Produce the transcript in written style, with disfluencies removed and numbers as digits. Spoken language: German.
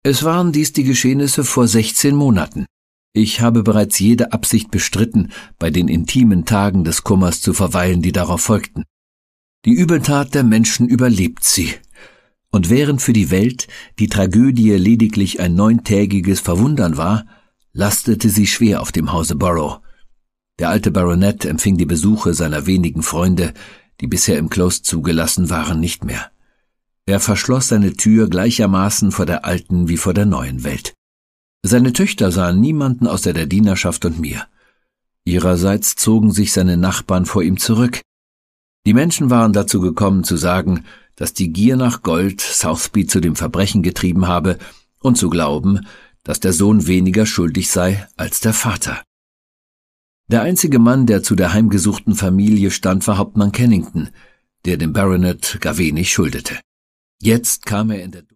Es waren dies die Geschehnisse vor 16 Monaten. Ich habe bereits jede Absicht bestritten, bei den intimen Tagen des Kummers zu verweilen, die darauf folgten. Die Übeltat der Menschen überlebt sie. Und während für die Welt die Tragödie lediglich ein 9-tägiges Verwundern war, lastete sie schwer auf dem Hause Burrow. Der alte Baronet empfing die Besuche seiner wenigen Freunde, die bisher im Close zugelassen waren, nicht mehr. Er verschloss seine Tür gleichermaßen vor der alten wie vor der neuen Welt. Seine Töchter sahen niemanden außer der Dienerschaft und mir. Ihrerseits zogen sich seine Nachbarn vor ihm zurück. Die Menschen waren dazu gekommen zu sagen, dass die Gier nach Gold Southby zu dem Verbrechen getrieben habe und zu glauben, dass der Sohn weniger schuldig sei als der Vater. Der einzige Mann, der zu der heimgesuchten Familie stand, war Hauptmann Kennington, der dem Baronet gar wenig schuldete. Jetzt kam er in der